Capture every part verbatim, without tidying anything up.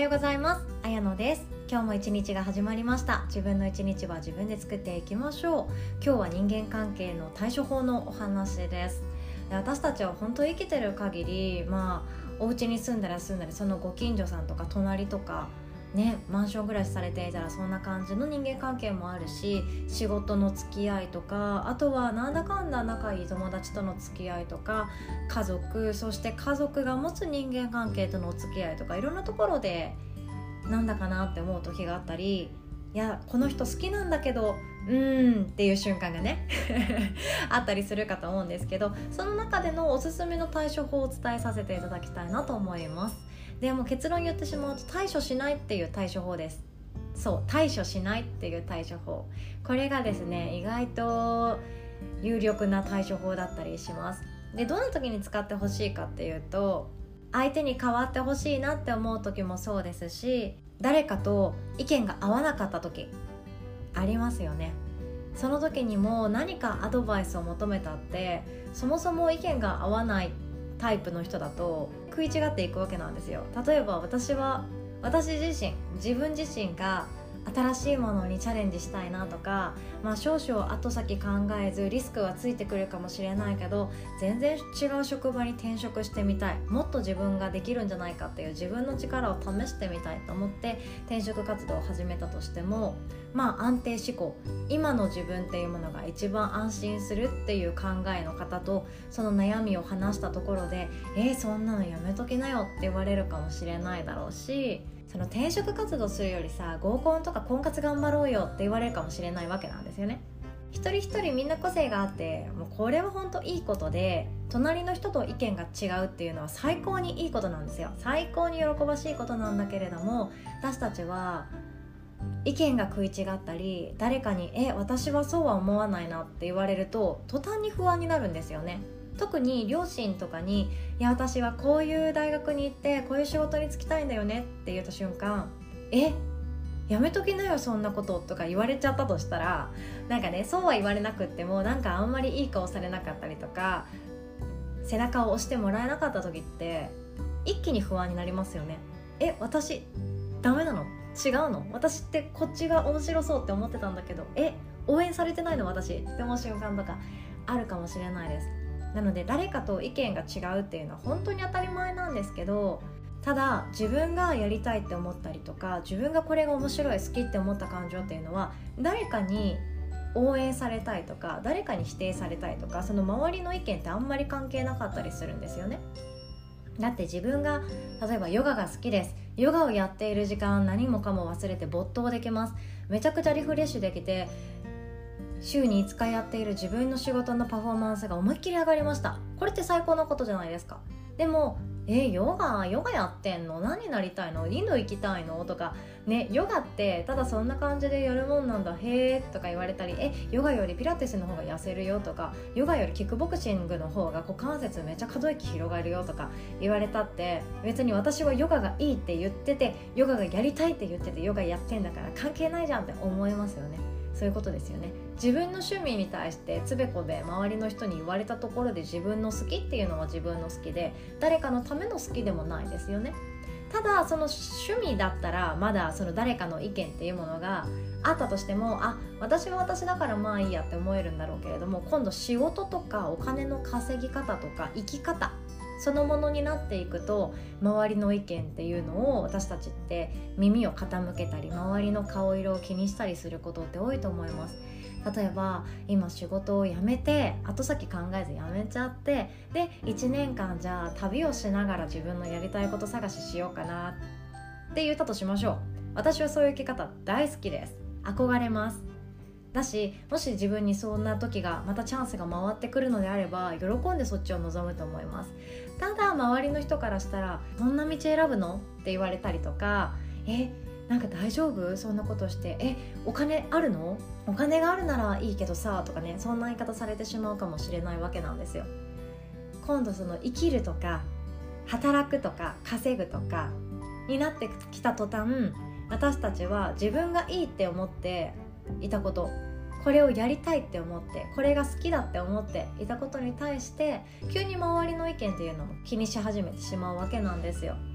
ようございます。あやのです。今日も一日が始まりました。自分の一日は自分で作っていきましょう。今日は人間関係の対処法のお話です。で私たちは本当生きてる限り、まあお家に住んだら住んだり、そのご近所さんとか隣とかね、マンション暮らしされていたらそんな感じの人間関係もあるし、仕事の付き合いとか、あとはなんだかんだ仲いい友達との付き合いとか、家族、そして家族が持つ人間関係とのお付き合いとか、いろんなところでなんだかなって思う時があったり、いやこの人好きなんだけどうーんっていう瞬間がねあったりするかと思うんですけど、その中でのおすすめの対処法をお伝えさせていただきたいなと思います。でも結論言ってしまうと、対処しないっていう対処法です。そう、対処しないっていう対処法、これがですね意外と有力な対処法だったりします。でどんな時に使ってほしいかっていうと、相手に変わってほしいなって思う時もそうですし、誰かと意見が合わなかった時ありますよね。その時にも何かアドバイスを求めたって、そもそも意見が合わないタイプの人だと食い違っていくわけなんですよ。例えば私は私自身自分自身が新しいものにチャレンジしたいなとか、まあ、少々後先考えずリスクはついてくるかもしれないけど、全然違う職場に転職してみたい、もっと自分ができるんじゃないかっていう自分の力を試してみたいと思って転職活動を始めたとしても、まあ安定志向、今の自分っていうものが一番安心するっていう考えの方とその悩みを話したところで、えー、そんなのやめときなよって言われるかもしれないだろうし、その転職活動するよりさ、合コンとか婚活頑張ろうよって言われるかもしれないわけなんですよね。一人一人みんな個性があって、もうこれは本当いいことで、隣の人と意見が違うっていうのは最高にいいことなんですよ。最高に喜ばしいことなんだけれども、私たちは意見が食い違ったり、誰かにえ私はそうは思わないなって言われると途端に不安になるんですよね。特に両親とかに、いや私はこういう大学に行ってこういう仕事に就きたいんだよねって言った瞬間、えやめときなよそんなこととか言われちゃったとしたら、なんかね、そうは言われなくってもなんかあんまりいい顔されなかったりとか、背中を押してもらえなかった時って一気に不安になりますよね。え私ダメなの？違うの？私ってこっちが面白そうって思ってたんだけど、え応援されてないの私って思う瞬間とかあるかもしれないです。なので誰かと意見が違うっていうのは本当に当たり前なんですけど、ただ自分がやりたいって思ったりとか、自分がこれが面白い好きって思った感情っていうのは、誰かに応援されたいとか誰かに否定されたいとか、その周りの意見ってあんまり関係なかったりするんですよね。だって自分が例えばヨガが好きです、ヨガをやっている時間何もかも忘れて没頭できます、めちゃくちゃリフレッシュできて、週にいつかやっている自分の仕事のパフォーマンスが思いっきり上がりました。これって最高なことじゃないですか。でもえヨガヨガやってんの？何になりたいの？インド行きたいの？とかね、ヨガってただそんな感じでやるもんなんだへーとか言われたり、えヨガよりピラティスの方が痩せるよとか、ヨガよりキックボクシングの方が股関節めっちゃ可動域広がるよとか言われたって、別に私はヨガがいいって言ってて、ヨガがやりたいって言っててヨガやってんだから関係ないじゃんって思いますよね。そういうことですよね。自分の趣味に対してつべこべ周りの人に言われたところで、自分の好きっていうのは自分の好きで、誰かのための好きでもないですよね。ただその趣味だったらまだその誰かの意見っていうものがあったとしても、あ私は私だからまあいいやって思えるんだろうけれども、今度仕事とかお金の稼ぎ方とか生き方そのものになっていくと、周りの意見っていうのを私たちって耳を傾けたり、周りの顔色を気にしたりすることって多いと思います。例えば今仕事を辞めて後先考えず辞めちゃって、でいちねんかんじゃあ旅をしながら自分のやりたいこと探ししようかなって言ったとしましょう。私はそういう生き方大好きです。憧れます。だし、もし自分にそんな時がまたチャンスが回ってくるのであれば、喜んでそっちを望むと思います。ただ周りの人からしたら、そんな道選ぶのって言われたりとか、えなんか大丈夫そんなことして、えお金あるの？お金があるならいいけどさとかね、そんな言い方されてしまうかもしれないわけなんですよ。今度その生きるとか働くとか稼ぐとかになってきた途端、私たちは自分がいいって思っていたこと、これをやりたいって思って、これが好きだって思っていたことに対して、急に周りの意見っていうのも気にし始めてしまうわけなんですよ。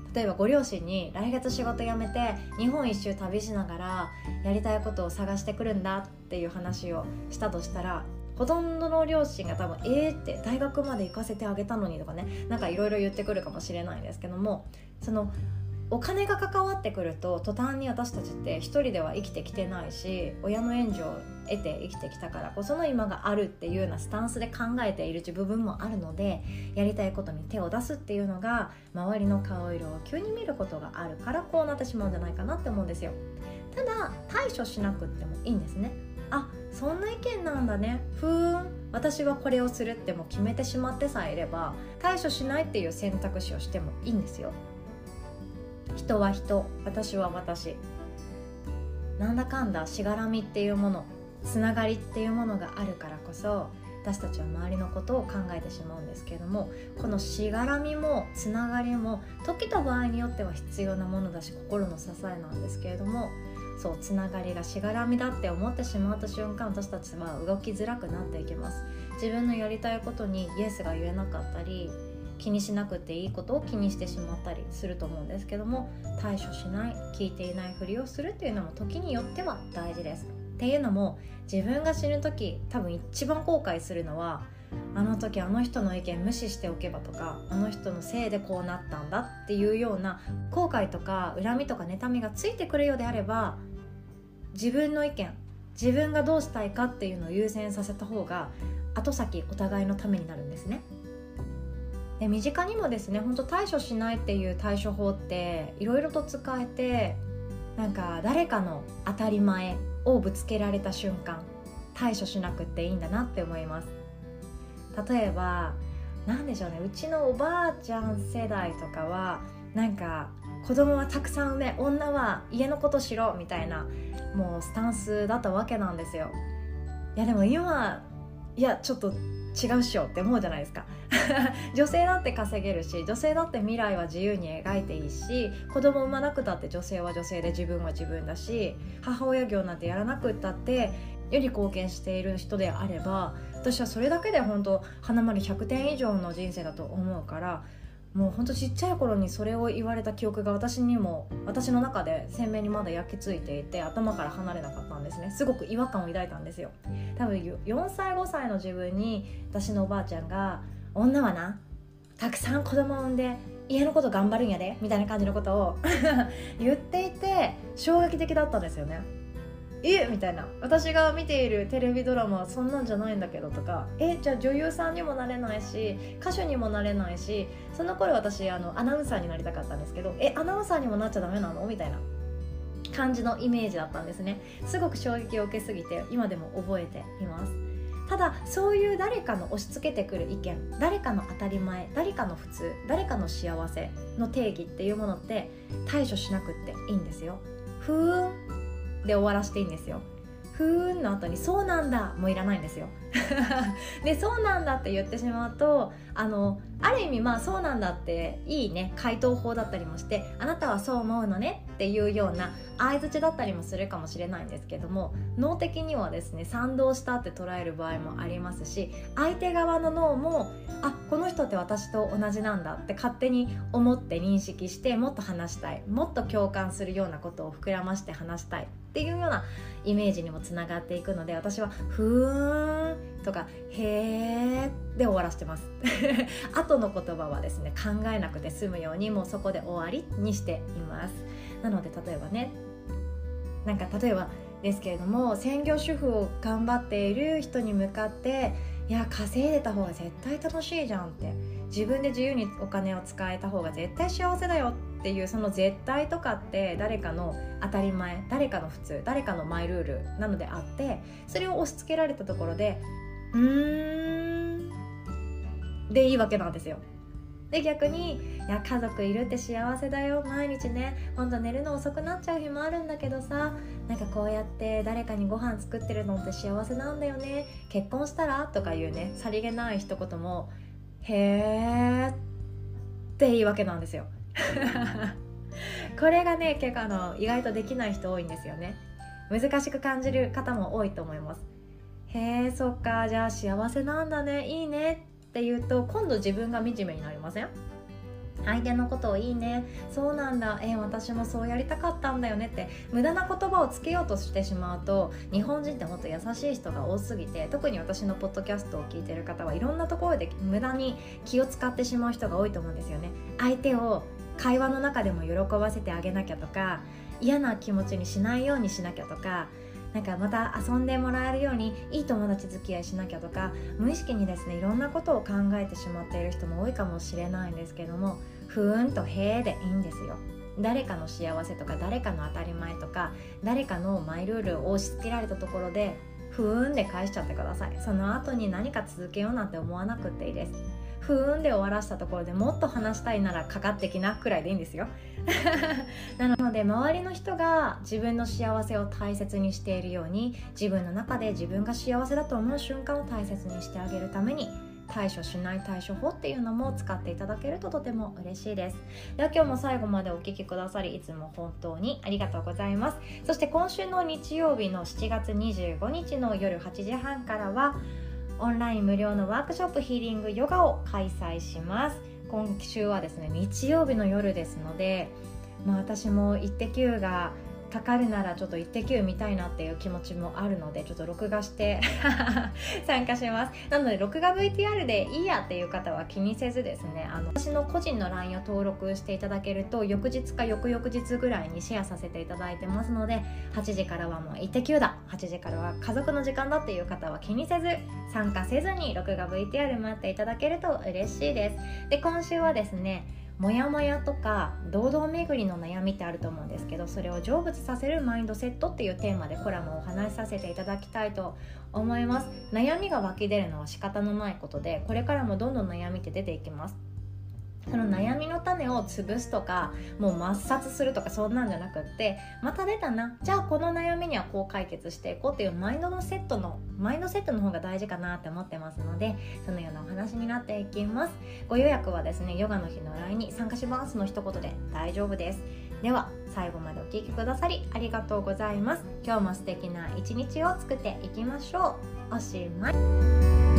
例えばご両親に来月仕事辞めて日本一周旅しながらやりたいことを探してくるんだっていう話をしたとしたら、ほとんどの両親が多分えーって大学まで行かせてあげたのにとかね、なんかいろいろ言ってくるかもしれないんですけども、そのお金が関わってくると途端に私たちって一人では生きてきてないし、親の援助を得て生きてきたからこその今があるっていうようなスタンスで考えている部分もあるので、やりたいことに手を出すっていうのが周りの顔色を急に見ることがあるからこうなってしまうんじゃないかなって思うんですよ。ただ対処しなくってもいいんですね。あ、そんな意見なんだね、ふーん、私はこれをするっても決めてしまってさえいれば対処しないっていう選択肢をしてもいいんですよ。人は人、私は私、なんだかんだしがらみっていうもの、つながりっていうものがあるからこそ私たちは周りのことを考えてしまうんですけれども、このしがらみもつながりも時と場合によっては必要なものだし心の支えなんですけれども、そう、つながりがしがらみだって思ってしまった瞬間、私たちは動きづらくなっていきます。自分のやりたいことにイエスが言えなかったり、気にしなくていいことを気にしてしまったりすると思うんですけども、対処しない、聞いていないふりをするっていうのも時によっては大事です。っていうのも、自分が死ぬ時多分一番後悔するのは、あの時あの人の意見無視しておけばとか、あの人のせいでこうなったんだっていうような後悔とか恨みとか妬みがついてくるようであれば、自分の意見、自分がどうしたいかっていうのを優先させた方が後先お互いのためになるんですね。で、身近にもですね、本当対処しないっていう対処法っていろいろと使えて、なんか誰かの当たり前をぶつけられた瞬間、対処しなくっていいんだなって思います。例えばなんでしょうね、うちのおばあちゃん世代とかはなんか子供はたくさん産め、女は家のことしろみたいなもうスタンスだったわけなんですよ。いやでも今、いやちょっと違うっしょって思うじゃないですか女性だって稼げるし、女性だって未来は自由に描いていいし、子供産まなくたって女性は女性で自分は自分だし、母親業なんてやらなくったってより貢献している人であれば、私はそれだけで本当花丸ひゃくてん以上の人生だと思うから、もう本当ちっちゃい頃にそれを言われた記憶が私にも、私の中で鮮明にまだ焼き付いていて、頭から離れなかったんですね。すごく違和感を抱いたんですよ。多分よんさいごさいの自分に私のおばあちゃんが、女はな、たくさん子供を産んで家のこと頑張るんやでみたいな感じのことを言っていて、衝撃的だったんですよね。えみたいな、私が見ているテレビドラマはそんなんじゃないんだけどとか、えじゃあ女優さんにもなれないし歌手にもなれないし、その頃私あのアナウンサーになりたかったんですけど、えアナウンサーにもなっちゃダメなのみたいな感じのイメージだったんですね。すごく衝撃を受けすぎて今でも覚えています。ただそういう誰かの押し付けてくる意見、誰かの当たり前、誰かの普通、誰かの幸せの定義っていうものって対処しなくっていいんですよ。ふーんで終わらせていいんですよ。ふーんの後にそうなんだもういらないんですよでそうなんだって言ってしまうと、あのある意味まあそうなんだっていいね回答法だったりもして、あなたはそう思うのねっていうような相槌だったりもするかもしれないんですけども、脳的にはですね賛同したって捉える場合もありますし、相手側の脳もあこの人って私と同じなんだって勝手に思って認識して、もっと話したい、もっと共感するようなことを膨らまして話したいっていうようなイメージにもつながっていくので、私はふーんとかへーで終わらせてます後の言葉はですね考えなくて済むようにもうそこで終わりにしています。なので例えばね、なんか例えばですけれども、専業主婦を頑張っている人に向かって、いや稼いでた方が絶対楽しいじゃんって、自分で自由にお金を使えた方が絶対幸せだよっていう、その絶対とかって誰かの当たり前、誰かの普通、誰かのマイルールなのであって、それを押し付けられたところでうーんでいいわけなんですよ。で逆に、いや家族いるって幸せだよ、毎日ねほんと寝るの遅くなっちゃう日もあるんだけどさ、なんかこうやって誰かにご飯作ってるのって幸せなんだよね、結婚したらとかいうねさりげない一言もへーっていいわけなんですよこれがね結構あの意外とできない人多いんですよね。難しく感じる方も多いと思います。へーそっか、じゃあ幸せなんだね、いいねって言うと今度自分が惨めになりません？ 相手のことをいいね、そうなんだ、えー、私もそうやりたかったんだよねって無駄な言葉をつけようとしてしまうと、日本人ってもっと優しい人が多すぎて、特に私のポッドキャストを聞いてる方はいろんなところで無駄に気を使ってしまう人が多いと思うんですよね。相手を会話の中でも喜ばせてあげなきゃとか、嫌な気持ちにしないようにしなきゃとか、なんかまた遊んでもらえるようにいい友達付き合いしなきゃとか、無意識にですねいろんなことを考えてしまっている人も多いかもしれないんですけども、ふーんとへーでいいんですよ。誰かの幸せとか誰かの当たり前とか誰かのマイルールを押し付けられたところでふーんで返しちゃってください。その後に何か続けようなんて思わなくていいです。ふーんで終わらしたところでもっと話したいならかかってきなくらいでいいんですよなので周りの人が自分の幸せを大切にしているように、自分の中で自分が幸せだと思う瞬間を大切にしてあげるために、対処しない対処法っていうのも使っていただけるととても嬉しいです。では今日も最後までお聞きくださりいつも本当にありがとうございます。そして今週の日曜日のしちがつにじゅうごにちの夜はちじはんからはオンライン無料のワークショップヒーリングヨガを開催します。今週はですね日曜日の夜ですので、まあ、私もイッテ Q がかかるならちょっとイッテ Q 見たいなっていう気持ちもあるので、ちょっと録画して参加します。なので録画 ブイティーアール でいいやっていう方は気にせずですね、あの私の個人の ライン を登録していただけると翌日か翌々日ぐらいにシェアさせていただいてますので、はちじからはもうイッテ Q だ、はちじからは家族の時間だっていう方は気にせず参加せずに録画 ブイティーアール 待っていただけると嬉しいです。で今週はですね、モヤモヤとか堂々巡りの悩みってあると思うんですけど、それを成仏させるマインドセットっていうテーマでコラムをお話しさせていただきたいと思います。悩みが湧き出るのは仕方のないことで、これからもどんどん悩みって出ていきます。その悩みの種を潰すとかもう抹殺するとかそんなんじゃなくって、また出たな、じゃあこの悩みにはこう解決していこうっていうマインドのセットのマインドセットの方が大事かなって思ってますので、そのようなお話になっていきます。ご予約はですね、ヨガの日の ライン に参加しますの一言で大丈夫です。では最後までお聞きくださりありがとうございます。今日も素敵な一日を作っていきましょう。おしまい。